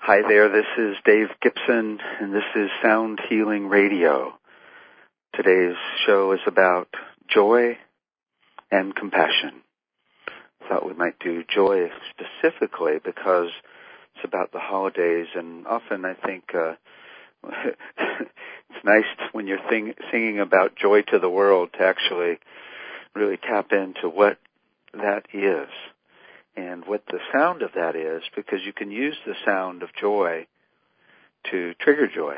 Hi there, this is Dave Gibson, and this is Sound Healing Radio. Today's show is about joy and compassion. I thought we might do joy specifically because it's about the holidays, and often I think it's nice when you're singing about joy to the world to actually really tap into what that is. And what the sound of that is, because you can use the sound of joy to trigger joy.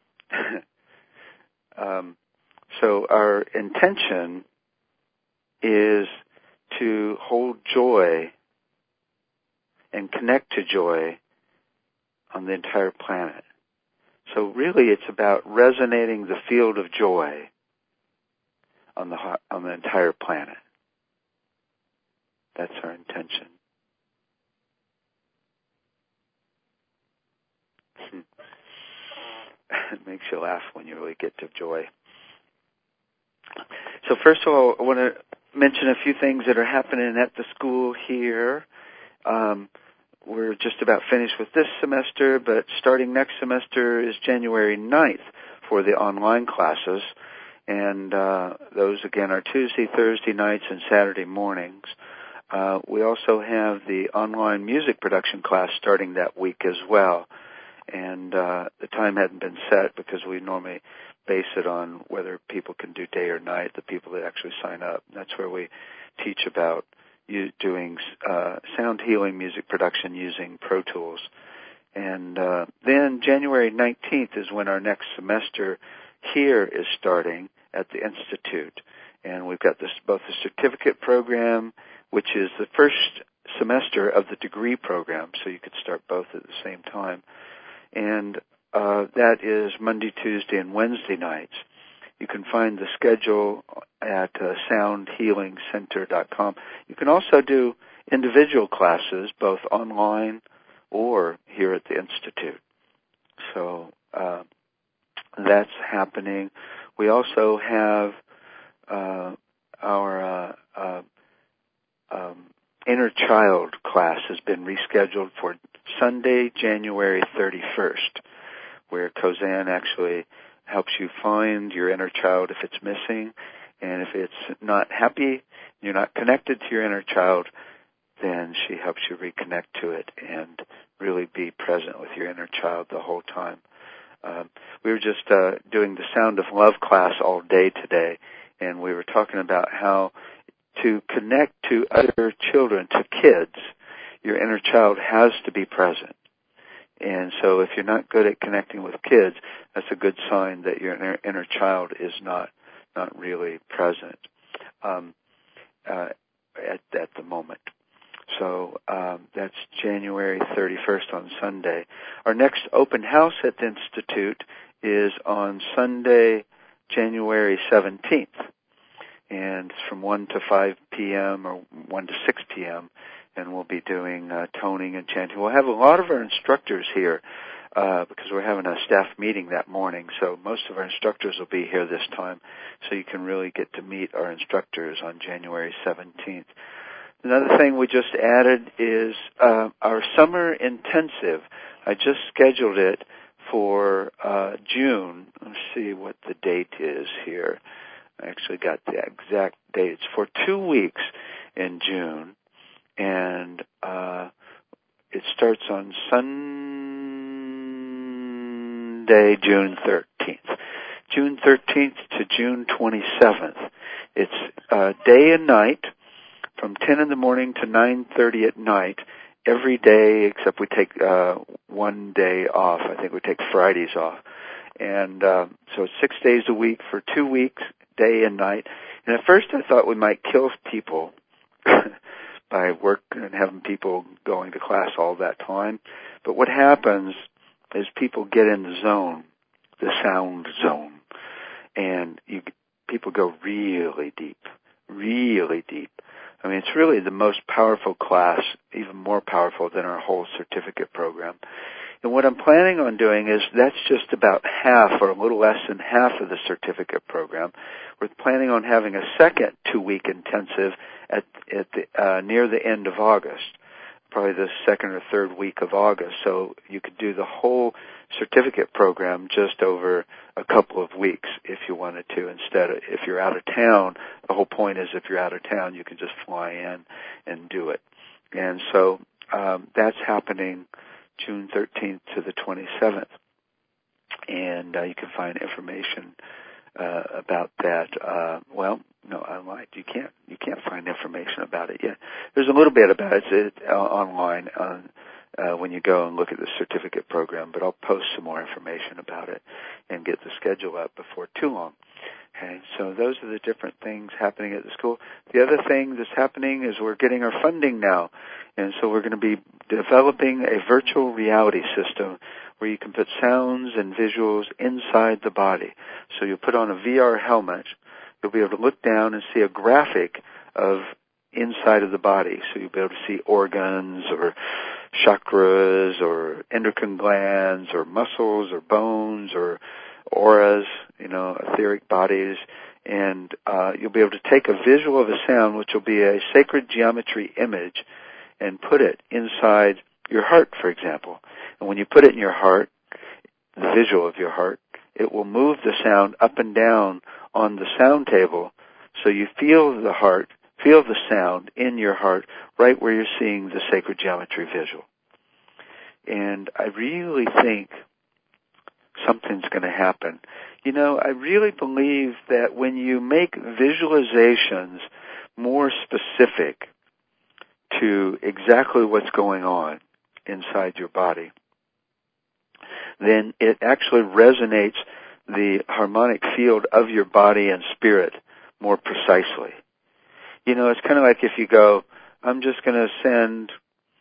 So our intention is to hold joy and connect to joy on the entire planet. So really it's about resonating the field of joy on the entire planet. That's our intention. It makes you laugh when you really get to joy. So first of all, I want to mention a few things that are happening at the school here. We're just about finished with this semester, but starting next semester is January 9th for the online classes. And those, again, are Tuesday, Thursday nights, and Saturday mornings. We also have the online music production class starting that week as well. And the time hadn't been set because we normally base it on whether people can do day or night, the people that actually sign up. That's where we teach about doing sound healing music production using Pro Tools. And then January 19th is when our next semester here is starting at the Institute. And we've got both the certificate program, which is the first semester of the degree program, so you could start both at the same time. And that is Monday, Tuesday, and Wednesday nights. You can find the schedule at soundhealingcenter.com. You can also do individual classes, both online or here at the Institute. So that's happening. We also have our Inner Child class has been rescheduled for Sunday, January 31st, where Kozan actually helps you find your inner child if it's missing. And if it's not happy, you're not connected to your inner child, then she helps you reconnect to it and really be present with your inner child the whole time. We were just doing the Sound of Love class all day today, and we were talking about how to connect to other children, to kids, your inner child has to be present. And so if you're not good at connecting with kids, that's a good sign that your inner child is not really present at the moment. So that's January 31st on Sunday. Our next open house at the Institute is on Sunday, January 17th. And it's from 1 to 5 p.m. or 1 to 6 p.m., and we'll be doing toning and chanting. We'll have a lot of our instructors here because we're having a staff meeting that morning, so most of our instructors will be here this time, so you can really get to meet our instructors on January 17th. Another thing we just added is our summer intensive. I just scheduled it for June. Let's see what the date is here. I actually got the exact date. It's for 2 weeks in June, and it starts on Sunday, June 13th. June 13th to June 27th. It's day and night from 10 in the morning to 9:30 at night, every day except we take one day off. I think we take Fridays off. And so it's 6 days a week for 2 weeks, day and night. And at first I thought we might kill people by work and having people going to class all that time. But what happens is people get in the zone, the sound zone, and people go really deep, really deep. I mean, it's really the most powerful class, even more powerful than our whole certificate program. And what I'm planning on doing is that's just about half or a little less than half of the certificate program. We're planning on having a second 2-week intensive at near the end of August. probably the second or third week of August. So you could do the whole certificate program just over a couple of weeks if you wanted to. Instead of, if you're out of town, the whole point is if you're out of town, you can just fly in and do it. And so that's happening June 13th to the 27th. And you can find information about that. No, I lied. You can't find information about it yet. There's a little bit about it online when you go and look at the certificate program, but I'll post some more information about it and get the schedule up before too long. Okay, so those are the different things happening at the school. The other thing that's happening is we're getting our funding now, and so we're going to be developing a virtual reality system where you can put sounds and visuals inside the body. So you put on a VR helmet, you'll be able to look down and see a graphic of inside of the body. So you'll be able to see organs or chakras or endocrine glands or muscles or bones or auras, etheric bodies, and you'll be able to take a visual of a sound, which will be a sacred geometry image, and put it inside your heart, for example. And when you put it in your heart, the visual of your heart, it will move the sound up and down on the sound table, so you feel the heart, feel the sound in your heart right where you're seeing the sacred geometry visual. And I really think something's going to happen. I really believe that when you make visualizations more specific to exactly what's going on inside your body, then it actually resonates the harmonic field of your body and spirit more precisely. It's kind of like if you go, I'm just going to send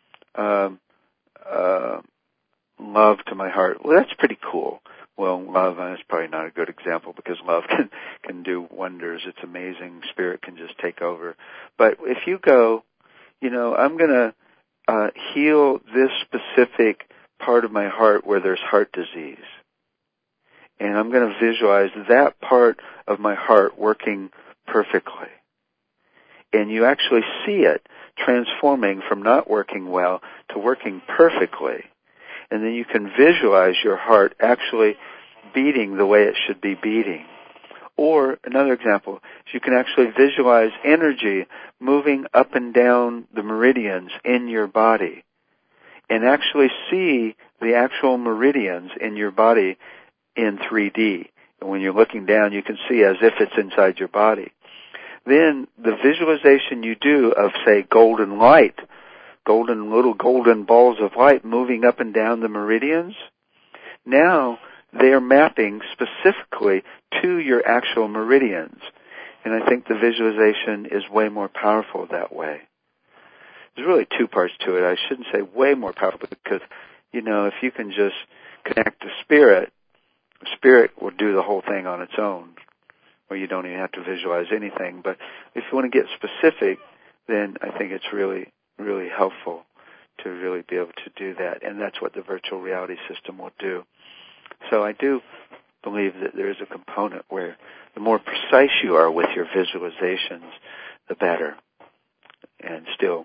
love to my heart. Well, that's pretty cool. Well, love is probably not a good example because love can do wonders. It's amazing. Spirit can just take over. But if you go, I'm going to heal this specific part of my heart where there's heart disease. And I'm going to visualize that part of my heart working perfectly. And you actually see it transforming from not working well to working perfectly. And then you can visualize your heart actually beating the way it should be beating. Or another example is you can actually visualize energy moving up and down the meridians in your body and actually see the actual meridians in your body in 3D. And when you're looking down, you can see as if it's inside your body. Then the visualization you do of, say, golden light, little golden balls of light moving up and down the meridians, now they are mapping specifically to your actual meridians. And I think the visualization is way more powerful that way. There's really two parts to it. I shouldn't say way more powerful because, if you can just connect to spirit will do the whole thing on its own, where you don't even have to visualize anything. But if you want to get specific, then I think it's really, really helpful to really be able to do that. And that's what the virtual reality system will do. So I do believe that there is a component where the more precise you are with your visualizations, the better. And still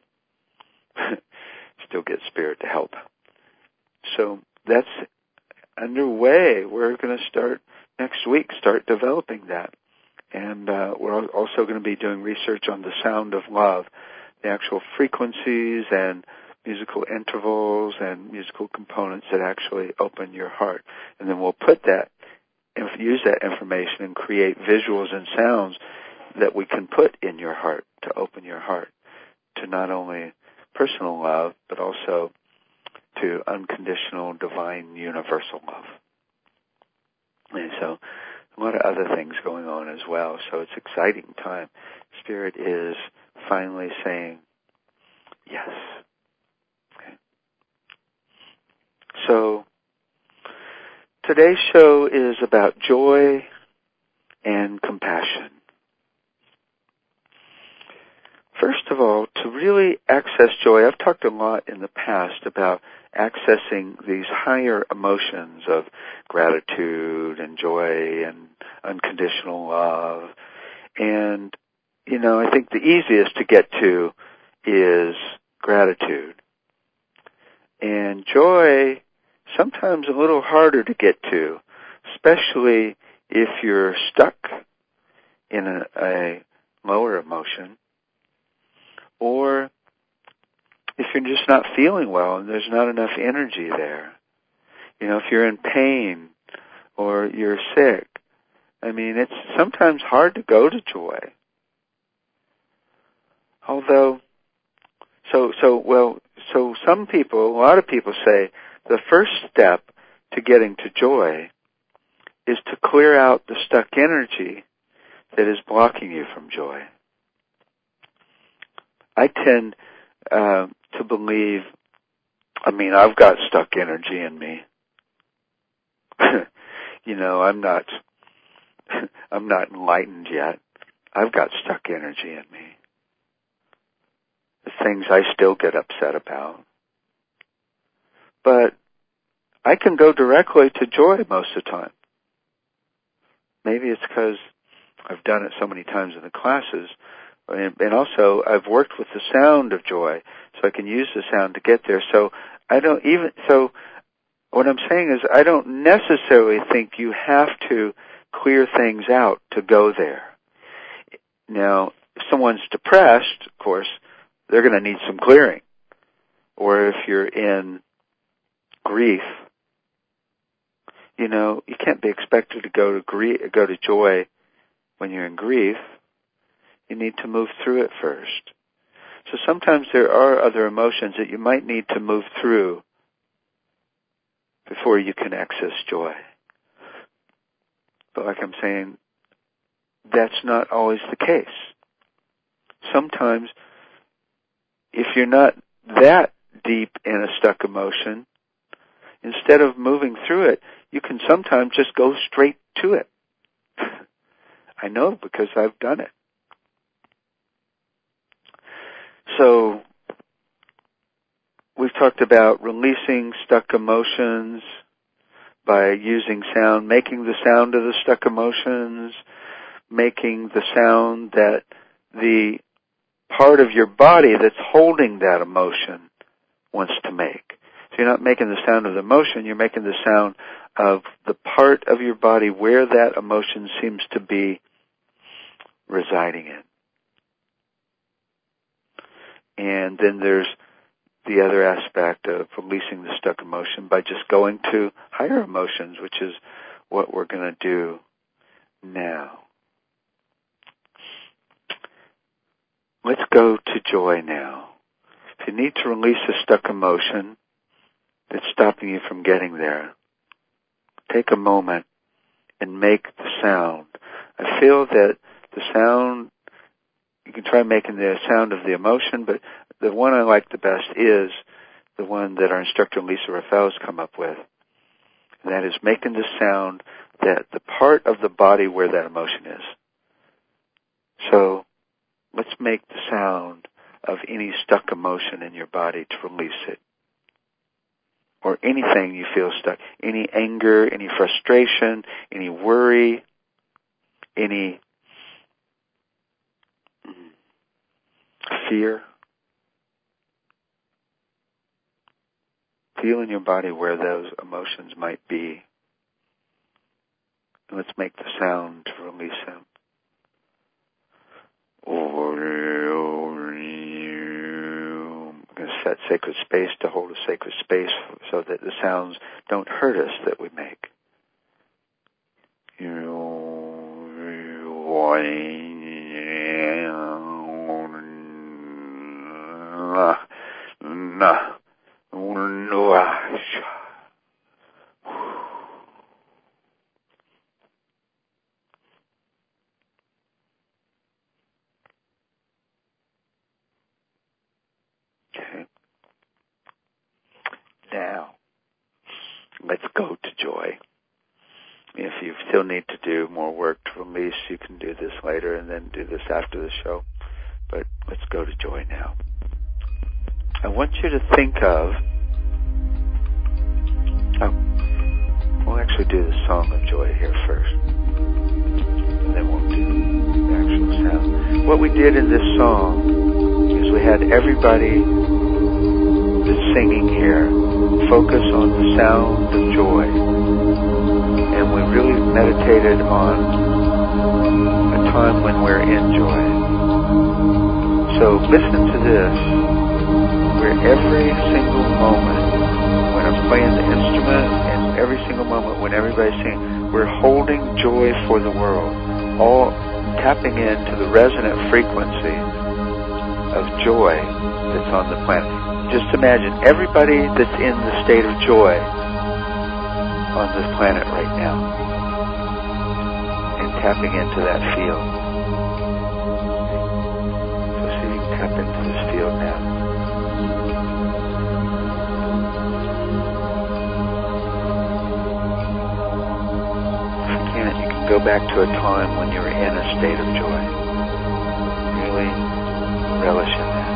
get spirit to help. So that's underway. We're going to start next week, start developing that. And we're also going to be doing research on the sound of love, the actual frequencies and musical intervals and musical components that actually open your heart. And then we'll put that, use that information and create visuals and sounds that we can put in your heart to open your heart to not only personal love, but also to unconditional, divine, universal love. And so a lot of other things going on as well. So it's an exciting time. Spirit is finally saying yes. Okay. So today's show is about joy and compassion. First of all, to really access joy, I've talked a lot in the past about accessing these higher emotions of gratitude and joy and unconditional love. And, I think the easiest to get to is gratitude. And joy, sometimes a little harder to get to, especially if you're stuck in a lower emotion, or if you're just not feeling well and there's not enough energy there. If you're in pain or you're sick, it's sometimes hard to go to joy. Although, so some people, a lot of people say the first step to getting to joy is to clear out the stuck energy that is blocking you from joy. I tend to believe, I've got stuck energy in me. I'm not enlightened yet. I've got stuck energy in me. The things I still get upset about. But I can go directly to joy most of the time. Maybe it's because I've done it so many times in the classes, and also I've worked with the sound of joy, so I can use the sound to get there. So what I'm saying is I don't necessarily think you have to clear things out to go there. Now, if someone's depressed, of course, they're going to need some clearing. Or if you're in grief, you can't be expected to go to joy when you're in grief. You need to move through it first. So sometimes there are other emotions that you might need to move through before you can access joy. But like I'm saying, that's not always the case. Sometimes, if you're not that deep in a stuck emotion, instead of moving through it, you can sometimes just go straight to it. I know because I've done it. So, we've talked about releasing stuck emotions by using sound, making the sound of the stuck emotions, making the sound that the part of your body that's holding that emotion wants to make. So you're not making the sound of the emotion, you're making the sound of the part of your body where that emotion seems to be residing in. And then there's the other aspect of releasing the stuck emotion by just going to higher emotions, which is what we're going to do now. Let's go to joy now. If you need to release a stuck emotion that's stopping you from getting there, take a moment and make the sound. I feel that the sound, you can try making the sound of the emotion, but the one I like the best is the one that our instructor Lisa Rafael has come up with. And that is making the sound that the part of the body where that emotion is. So let's make the sound of any stuck emotion in your body to release it. Or anything you feel stuck. Any anger, any frustration, any worry, any fear. Feel in your body where those emotions might be. And let's make the sound to release them. I'm going to set sacred space to hold a sacred space so that the sounds don't hurt us that we make. Okay. Now, let's go to joy. If you still need to do more work to release, you can do this later and then do this after the show. But let's go to joy now. I want you to think of, we'll actually do the song of joy here first. And then we'll do the actual sound. What we did in this song is we had everybody that's singing here focus on the sound of joy. And we really meditated on a time when we're in joy. So listen to this, where every single moment when I'm playing the instrument and every single moment when everybody's singing, we're holding joy for the world, all tapping into the resonant frequency of joy that's on the planet. Just imagine everybody that's in the state of joy on this planet right now and tapping into that field. So see if you can tap into this field now. If you can't, you can go back to a time when you were in a state of joy. Really relish in that.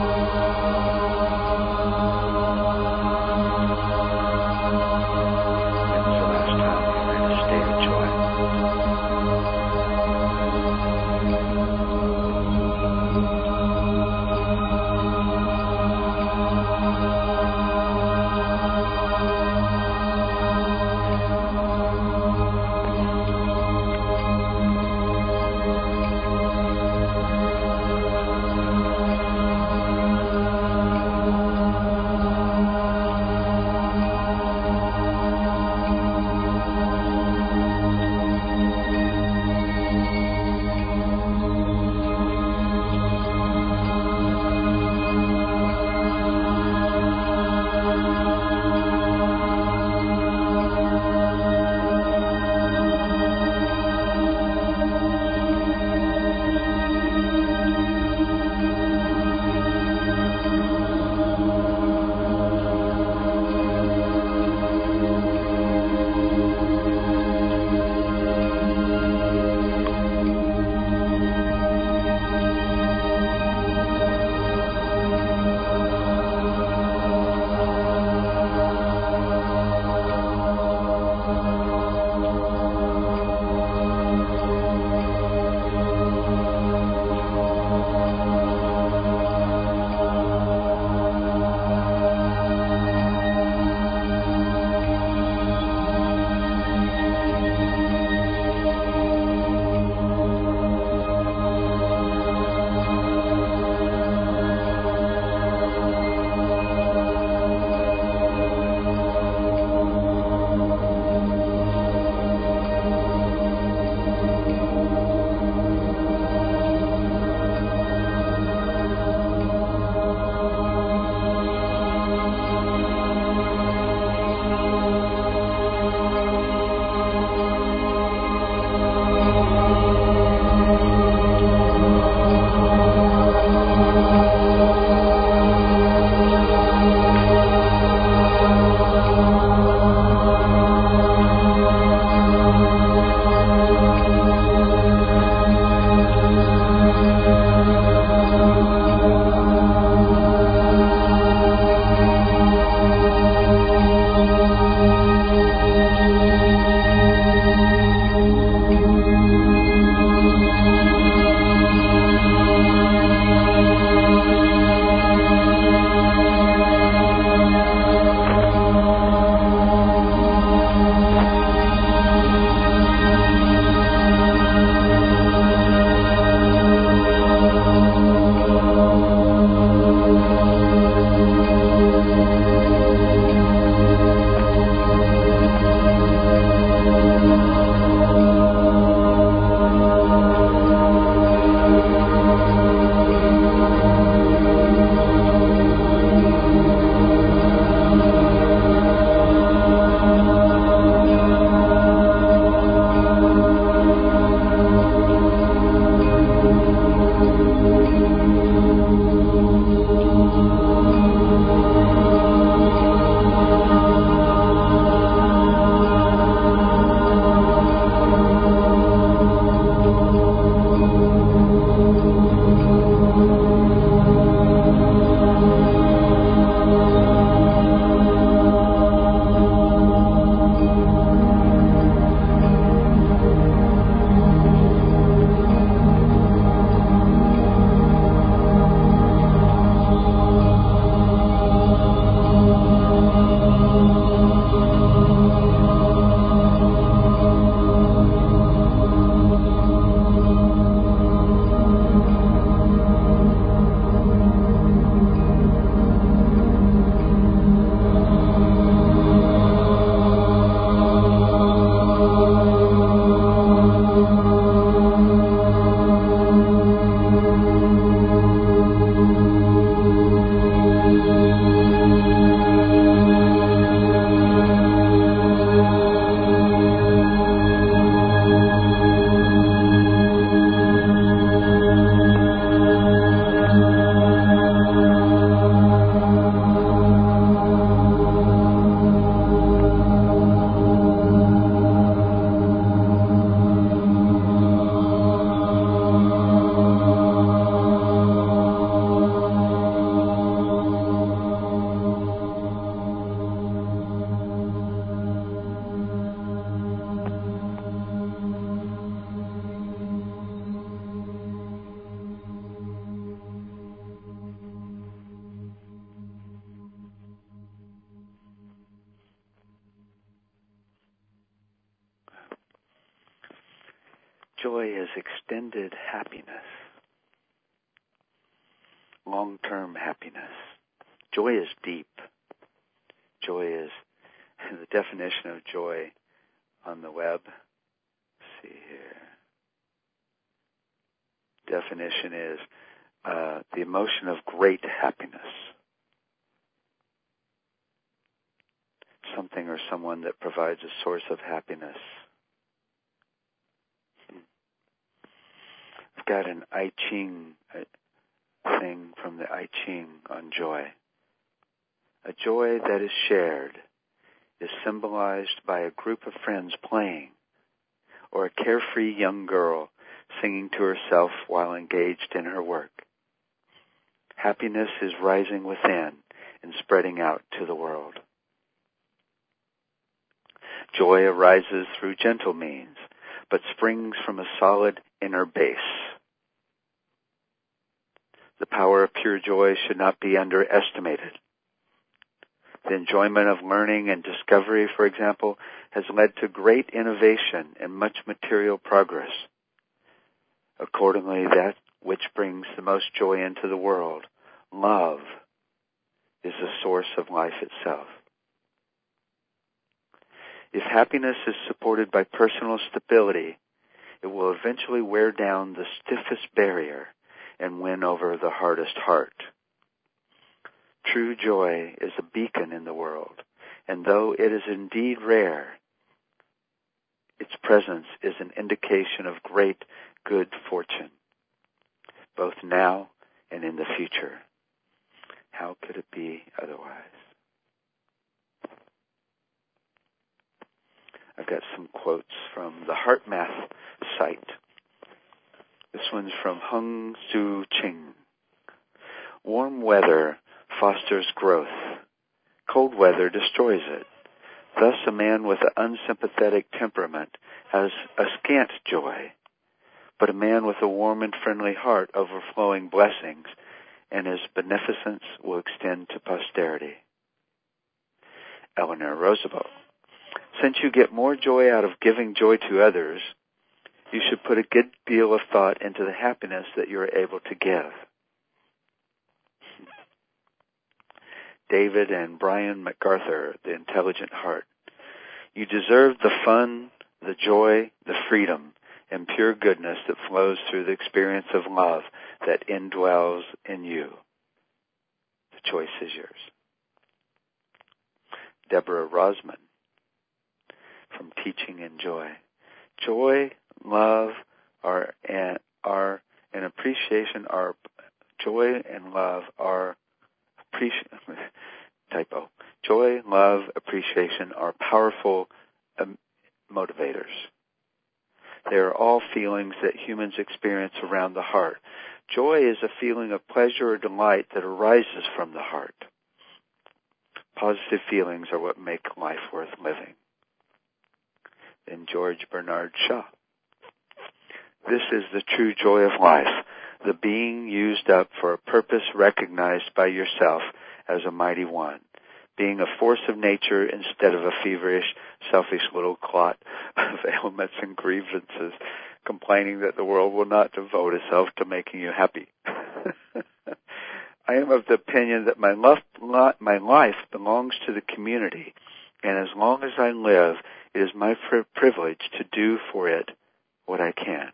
Joy is extended happiness, long-term happiness. Joy is deep. Joy is the definition of joy on the web. Let's see here. Definition is the emotion of great happiness. Something or someone that provides a source of happiness. I've got an I Ching thing from the I Ching on joy. A joy that is shared is symbolized by a group of friends playing, or a carefree young girl singing to herself while engaged in her work. Happiness is rising within and spreading out to the world. Joy arises through gentle means, but springs from a solid inner base. The power of pure joy should not be underestimated. The enjoyment of learning and discovery, for example, has led to great innovation and much material progress. Accordingly, that which brings the most joy into the world, love, is the source of life itself. If happiness is supported by personal stability, it will eventually wear down the stiffest barrier and win over the hardest heart. True joy is a beacon in the world, and though it is indeed rare, its presence is an indication of great good fortune, both now and in the future. How could it be otherwise? I've got some quotes from the HeartMath site. This one's from Hung Soo Ching. Warm weather fosters growth. Cold weather destroys it. Thus a man with an unsympathetic temperament has a scant joy, but a man with a warm and friendly heart overflowing blessings, and his beneficence will extend to posterity. Eleanor Roosevelt. Since you get more joy out of giving joy to others, you should put a good deal of thought into the happiness that you are able to give. David and Brian MacArthur, The Intelligent Heart. You deserve the fun, the joy, the freedom, and pure goodness that flows through the experience of love that indwells in you. The choice is yours. Deborah Rosman, from Teaching in Joy. Joy, love, are an appreciation. Are joy and love are typo. Joy, love, appreciation are powerful motivators. They are all feelings that humans experience around the heart. Joy is a feeling of pleasure or delight that arises from the heart. Positive feelings are what make life worth living. And George Bernard Shaw. This is the true joy of life, the being used up for a purpose recognized by yourself as a mighty one, being a force of nature instead of a feverish, selfish little clot of ailments and grievances, complaining that the world will not devote itself to making you happy. I am of the opinion that my life belongs to the community, and as long as I live, it is my privilege to do for it what I can.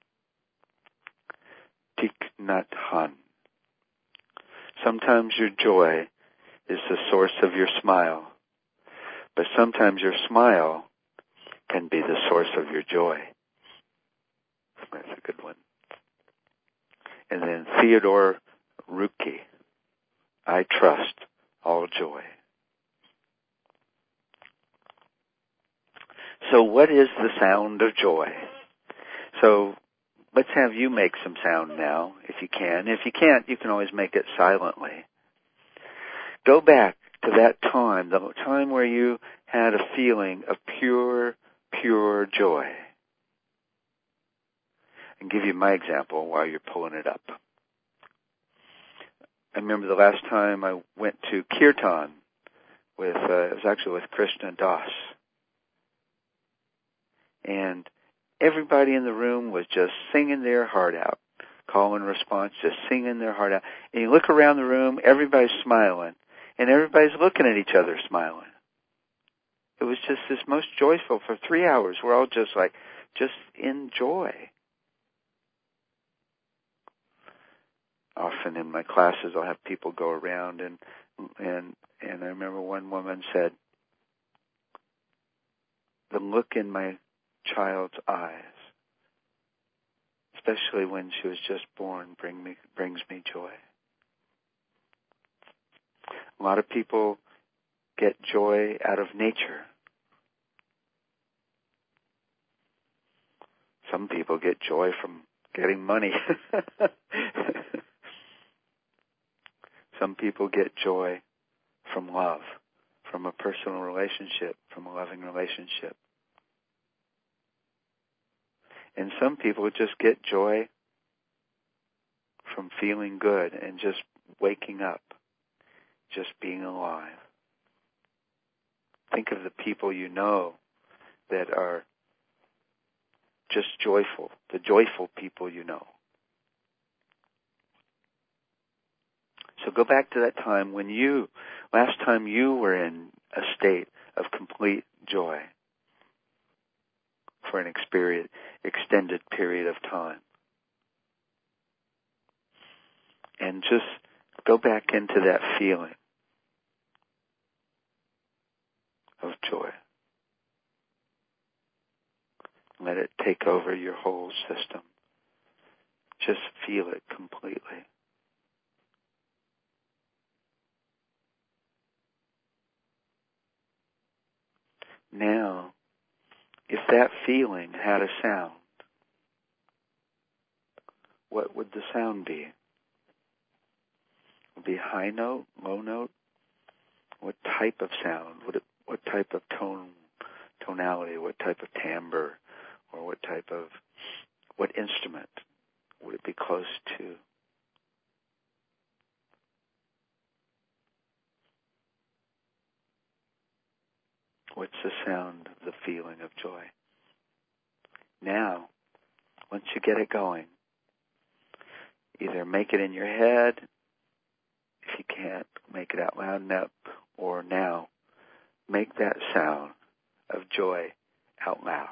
Thich Nhat Hanh. Sometimes your joy is the source of your smile, but sometimes your smile can be the source of your joy. That's a good one. And then Theodore Rootke. I trust all joy. So what is the sound of joy? So let's have you make some sound now, if you can. If you can't, you can always make it silently. Go back to that time, the time where you had a feeling of pure, pure joy. And give you my example while you're pulling it up. I remember the last time I went to Kirtan with, it was actually with Krishna Das. And everybody in the room was just singing their heart out. Call and response, just singing their heart out. And you look around the room, everybody's smiling, and everybody's looking at each other smiling. It was just this most joyful for 3 hours. We're all just in joy. Often in my classes, I'll have people go around, and I remember one woman said, "The look in my child's eyes, especially when she was just born, brings me joy." A lot of people get joy out of nature. Some people get joy from getting money. Some people get joy from love, from a personal relationship, from a loving relationship. And some people just get joy from feeling good and just waking up, just being alive. Think of the people you know that are just joyful, the joyful people you know. So go back to that time when last time you were in a state of complete joy for an extended period of time. And just go back into that feeling of joy. Let it take over your whole system. Just feel it completely. Now, if that feeling had a sound, what would the sound be? Would it be high note, low note? What type of sound? What type of tonality? What type of timbre? Or what instrument would it be close to? What's the sound of the feeling of joy? Now, once you get it going, either make it in your head, if you can't make it out loud enough, or now, make that sound of joy out loud.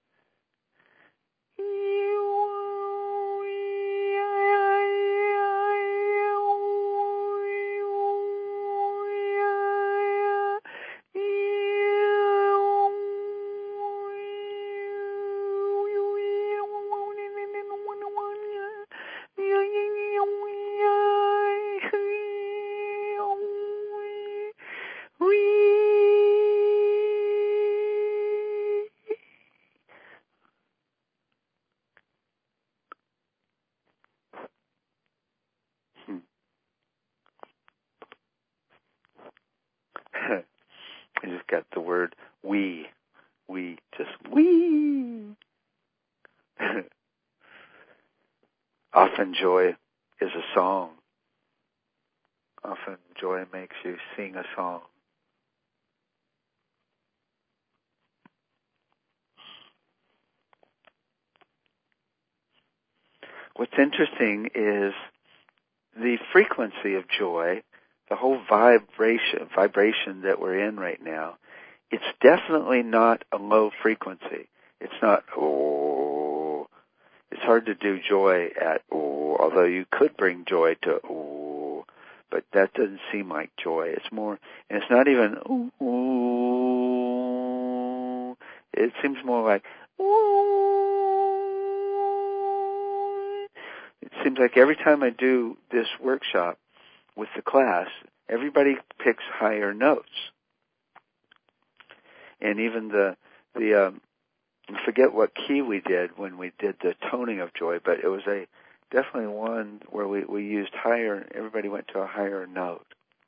I just got the word we. Often joy is a song. Often joy makes you sing a song. What's interesting is the frequency of joy, the whole vibration that we're in right now. It's definitely not a low frequency. It's not, oh. It's hard to do joy at, oh, although you could bring joy to, oh, but that doesn't seem like joy. It's more, and it's not even, ooh. It seems more like, ooh. It seems like every time I do this workshop with the class, everybody picks higher notes. And even I forget what key we did when we did the toning of joy, but it was definitely one where we used higher, everybody went to a higher note.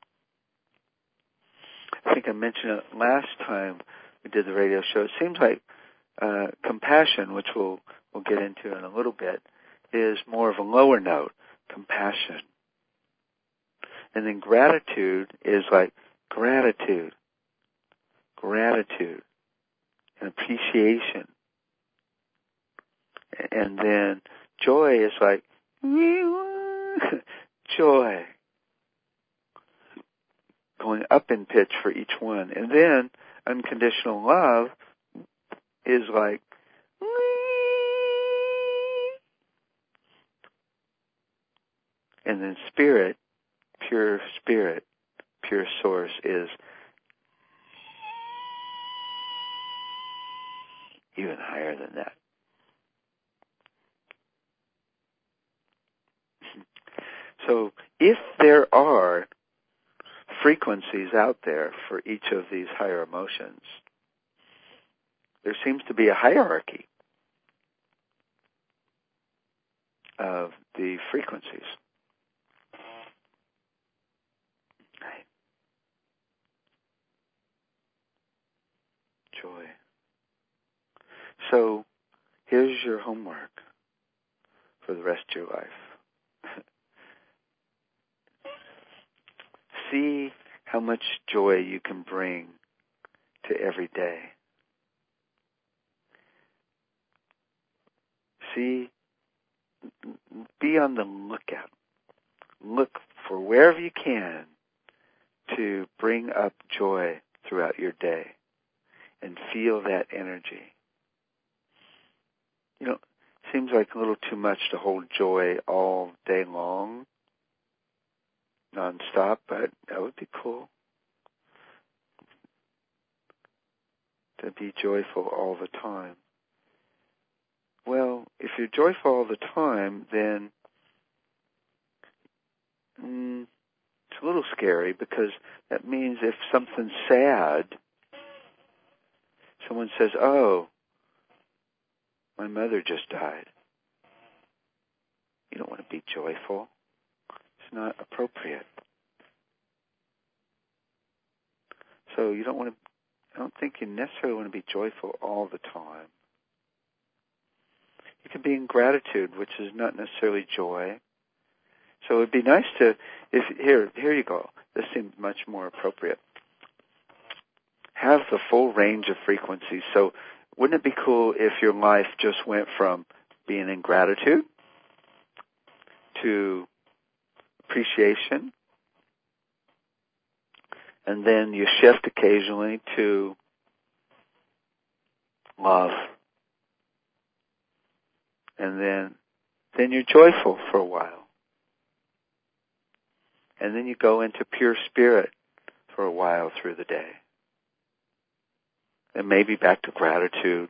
I think I mentioned it last time we did the radio show. It seems like compassion, which we'll get into in a little bit, is more of a lower note, compassion. And then gratitude is like gratitude, and appreciation. And then joy is like, joy, going up in pitch for each one. And then unconditional love is like, and then spirit, pure source is even higher than that. So if there are frequencies out there for each of these higher emotions, there seems to be a hierarchy of the frequencies. Joy. So here's your homework for the rest of your life. See how much joy you can bring to every day. See, be on the lookout. Look for wherever you can to bring up joy throughout your day and feel that energy. You know, it seems like a little too much to hold joy all day long, nonstop, but that would be cool. To be joyful all the time. Well, if you're joyful all the time, then it's a little scary, because that means if something's sad, someone says, "Oh, my mother just died." You don't want to be joyful. It's not appropriate. So you don't want to, I don't think you necessarily want to be joyful all the time. You can be in gratitude, which is not necessarily joy. So it would be nice to, here you go. This seems much more appropriate. Have the full range of frequencies. So wouldn't it be cool if your life just went from being in gratitude to appreciation, and then you shift occasionally to love, and then you're joyful for a while, and then you go into pure spirit for a while through the day, and maybe back to gratitude.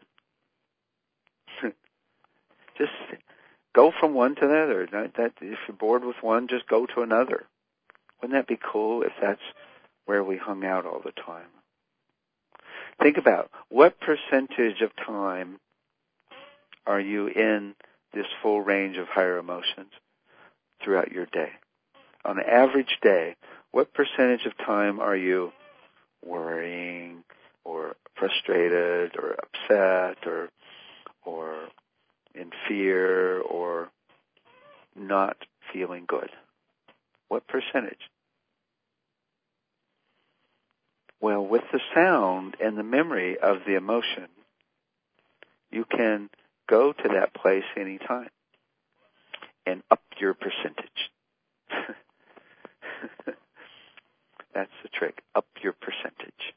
Just go from one to another. That if you're bored with one, just go to another. Wouldn't that be cool if that's where we hung out all the time? Think about what percentage of time are you in this full range of higher emotions throughout your day? On an average day, what percentage of time are you worrying or frustrated or upset or in fear or not feeling good? What percentage? Well, with the sound and the memory of the emotion, you can go to that place anytime and up your percentage. That's the trick. Up your percentage.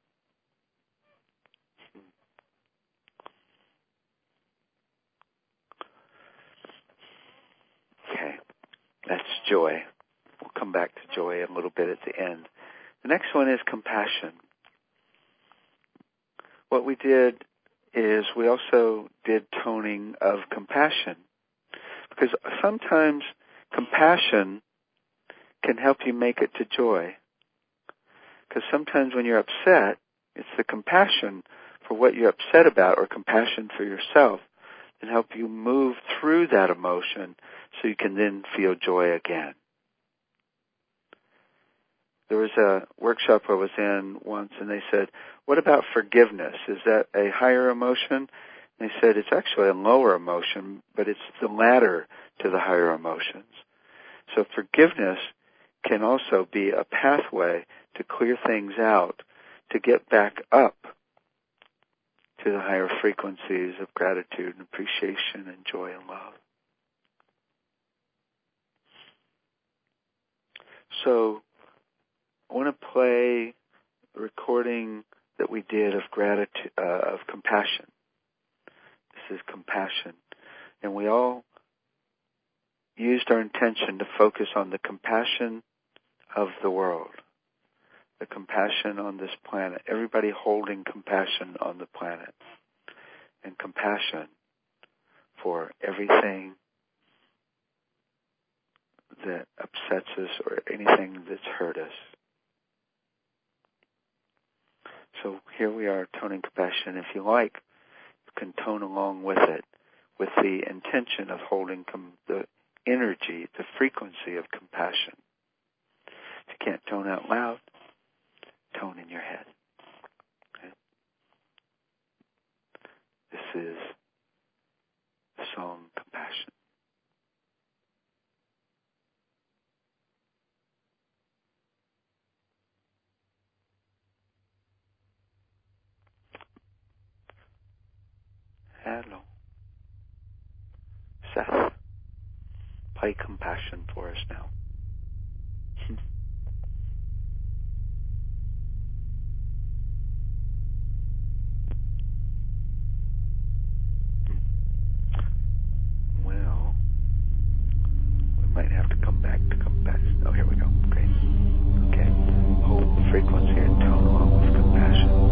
Okay. That's joy. We'll come back to joy a little bit at the end. The next one is compassion. What we did is we also did toning of compassion, because sometimes compassion can help you make it to joy. Because sometimes when you're upset, it's the compassion for what you're upset about, or compassion for yourself, that help you move through that emotion so you can then feel joy again. There was a workshop I was in once, and they said, what about forgiveness? Is that a higher emotion? And they said, it's actually a lower emotion, but it's the ladder to the higher emotions. So forgiveness can also be a pathway to clear things out, to get back up to the higher frequencies of gratitude and appreciation and joy and love. So I want to play a recording that we did of gratitude, of compassion. This is compassion. And we all used our intention to focus on the compassion of the world, the compassion on this planet, everybody holding compassion on the planet, and compassion for everything that upsets us or anything that's hurt us. So here we are toning compassion. If you like, you can tone along with it, with the intention of holding the energy, the frequency of compassion. If you can't tone out loud, tone in your head. Okay? This is the song Compassion. Hello. Seth, play Compassion for us now. Well, we might have to come back to compassion. Oh, here we go. Great. Okay. Hold the frequency and tone along with compassion.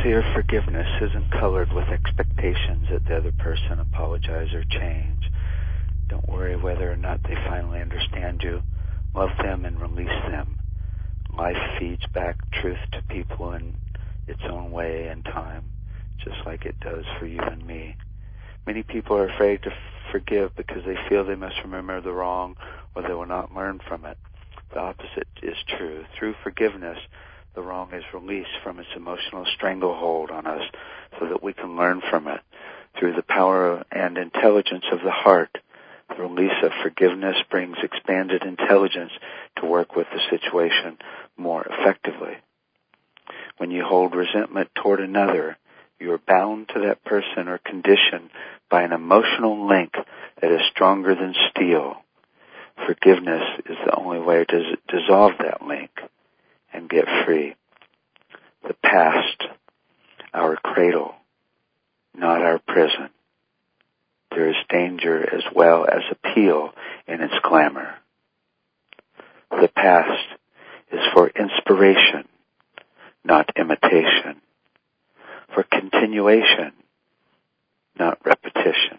sincere forgiveness isn't colored with expectations that the other person apologize or change. Don't worry whether or not they finally understand you. Love them and release them. Life feeds back truth to people in its own way and time, just like it does for you and me. Many people are afraid to forgive because they feel they must remember the wrong or they will not learn from it. The opposite is true. Through forgiveness, the wrong is released from its emotional stranglehold on us so that we can learn from it. Through the power and intelligence of the heart, the release of forgiveness brings expanded intelligence to work with the situation more effectively. When you hold resentment toward another, you are bound to that person or condition by an emotional link that is stronger than steel. Forgiveness is the only way to dissolve that link and get free. The past, our cradle, not our prison. There is danger as well as appeal in its glamour. The past is for inspiration, not imitation. For continuation, not repetition.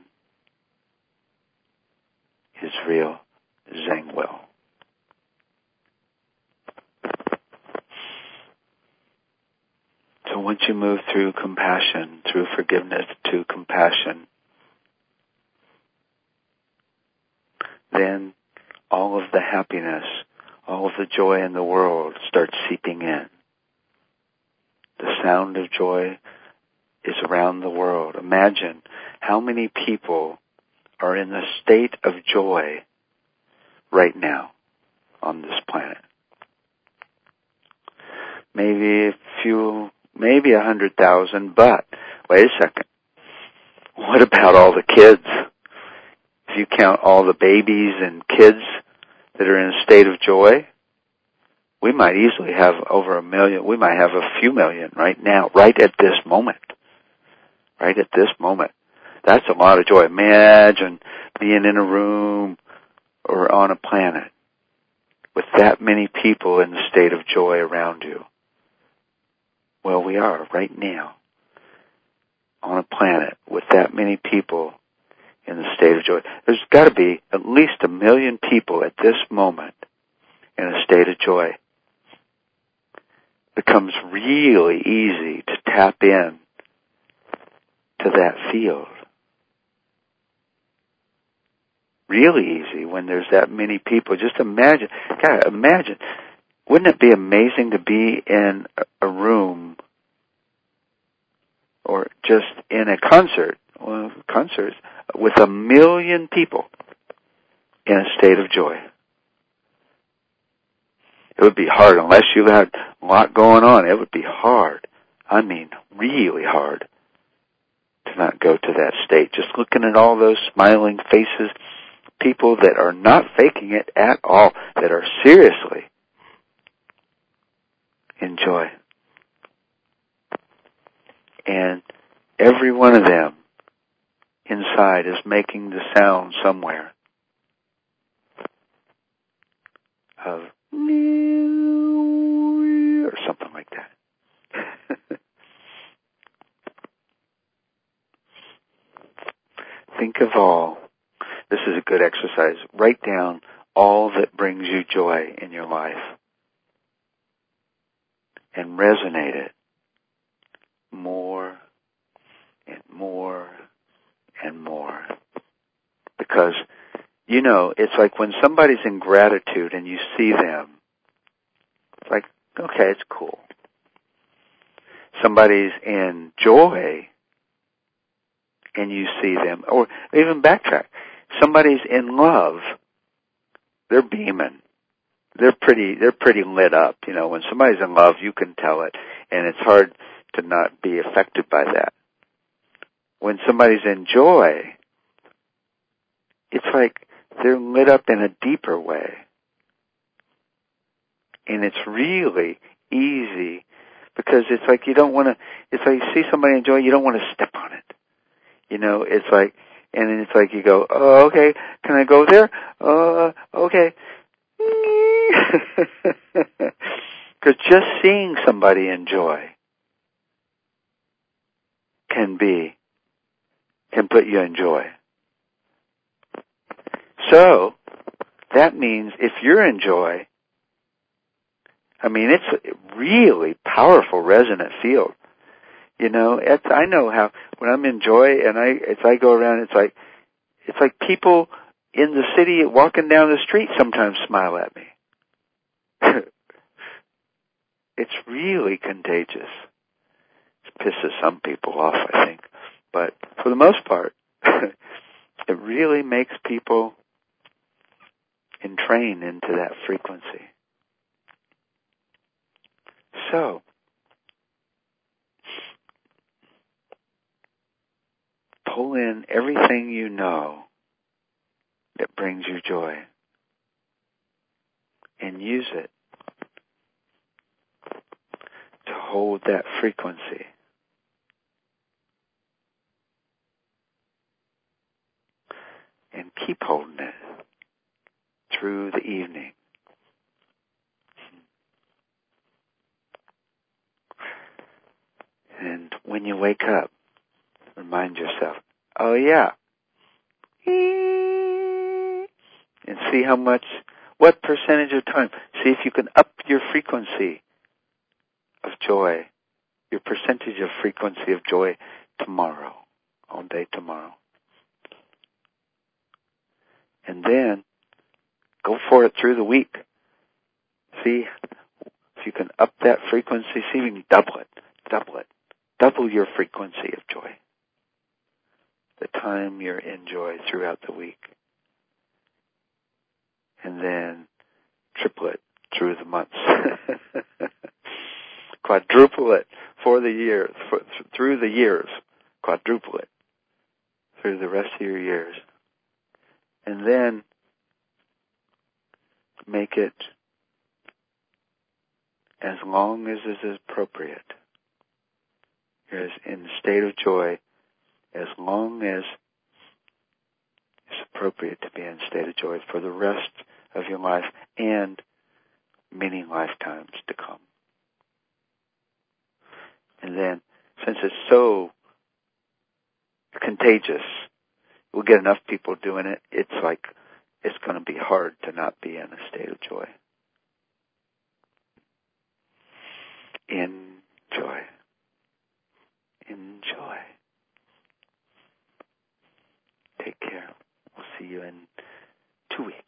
Israel Zangwill. So once you move through compassion, through forgiveness to compassion, then all of the happiness, all of the joy in the world starts seeping in. The sound of joy is around the world. Imagine how many people are in the state of joy right now on this planet. Maybe 100,000, but wait a second. What about all the kids? If you count all the babies and kids that are in a state of joy, we might easily have over 1 million. We might have a few million right now, right at this moment. Right at this moment. That's a lot of joy. Imagine being in a room or on a planet with that many people in the state of joy around you. Well, we are right now on a planet with that many people in the state of joy. There's got to be at least 1 million people at this moment in a state of joy. It becomes really easy to tap in to that field. Really easy when there's that many people. Just imagine, God, imagine, wouldn't it be amazing to be in a room or just in a concert, well, concerts, with 1 million people in a state of joy? It would be hard unless you had a lot going on. It would be hard. I mean, really hard to not go to that state. Just looking at all those smiling faces, people that are not faking it at all, that are seriously in joy. And every one of them inside is making the sound somewhere of or something like that. Think of all. This is a good exercise. Write down all that brings you joy in your life and resonate it more and more and more. Because, you know, it's like when somebody's in gratitude and you see them, it's like, okay, it's cool. Somebody's in joy and you see them, or even backtrack. Somebody's in love, they're beaming. They're pretty lit up. You know, when somebody's in love, you can tell it, and it's hard to not be affected by that. When somebody's in joy, it's like they're lit up in a deeper way. And it's really easy because it's like you don't want to, it's like you see somebody in joy, you don't want to step on it. You know, it's like, and then it's like you go, oh, okay, can I go there? Okay. Because just seeing somebody in joy can put you in joy. So, that means if you're in joy, it's a really powerful resonant field. I know how when I'm in joy and as I go around, it's like people in the city walking down the street sometimes smile at me. It's really contagious. It pisses some people off, I think. But for the most part, it really makes people entrain into that frequency. So, pull in everything you know that brings you joy and use it to hold that frequency. And keep holding it through the evening. And when you wake up, remind yourself, oh yeah, and see what percentage of time. See if you can up your frequency of joy, your percentage of frequency of joy tomorrow, all day tomorrow. And then go for it through the week. See if you can up that frequency, see if you can double it. Double your frequency of joy. The time you're in joy throughout the week. And then triple it through the months. Quadruple it for the year, through the years. Quadruple it through the rest of your years. And then make it as long as is appropriate. You're in the state of joy as long as it's appropriate to be in a state of joy for the rest of your life and many lifetimes to come. And then, since it's so contagious, we'll get enough people doing it, it's going to be hard to not be in a state of joy. Enjoy. Enjoy. Take care. We'll see you in 2 weeks.